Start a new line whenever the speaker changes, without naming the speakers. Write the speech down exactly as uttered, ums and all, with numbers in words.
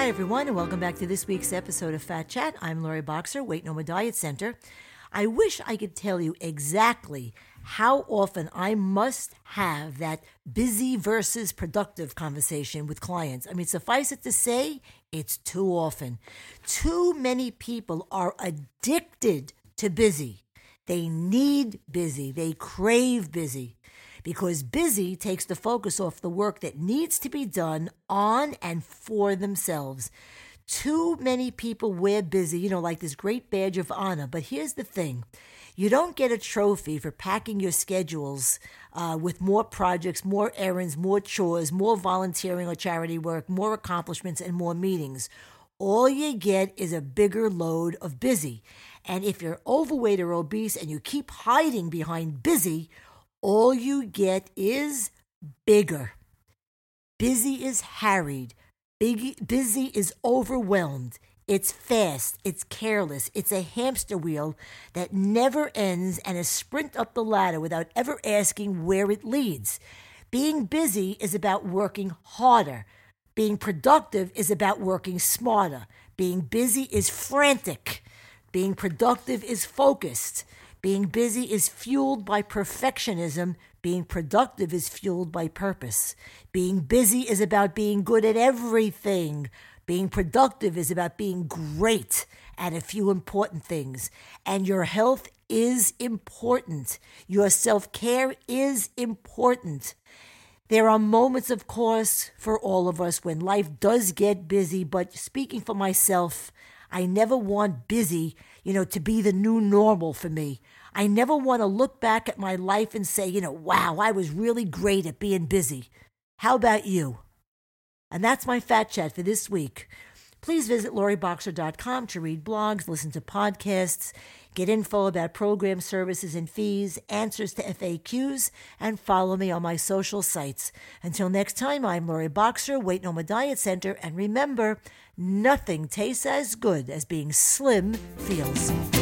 Hi, everyone, and welcome back to this week's episode of Fat Chat. I'm Lori Boxer, Weight Noma Diet Center. I wish I could tell you exactly how often I must have that busy versus productive conversation with clients. I mean, suffice it to say, it's too often. Too many people are addicted to busy. They need busy. They crave busy. Because busy takes the focus off the work that needs to be done on and for themselves. Too many people wear busy, you know, like this great badge of honor. But here's the thing. You don't get a trophy for packing your schedules uh, with more projects, more errands, more chores, more volunteering or charity work, more accomplishments, and more meetings. All you get is a bigger load of busy. And if you're overweight or obese and you keep hiding behind busy, all you get is bigger. Busy is harried. Big, busy is overwhelmed. It's fast. It's careless. It's a hamster wheel that never ends and a sprint up the ladder without ever asking where it leads. Being busy is about working harder. Being productive is about working smarter. Being busy is frantic. Being productive is focused. Being busy is fueled by perfectionism. Being productive is fueled by purpose. Being busy is about being good at everything. Being productive is about being great at a few important things. And your health is important. Your self-care is important. There are moments, of course, for all of us when life does get busy, but speaking for myself, I never want busy, you know, to be the new normal for me. I never want to look back at my life and say, you know, wow, I was really great at being busy. How about you? And that's my Fat Chat for this week. Please visit lori boxer dot com to read blogs, listen to podcasts, get info about program services and fees, answers to F A Qs, and follow me on my social sites. Until next time, I'm Lori Boxer, Weight Noma Diet Center, and remember, nothing tastes as good as being slim feels.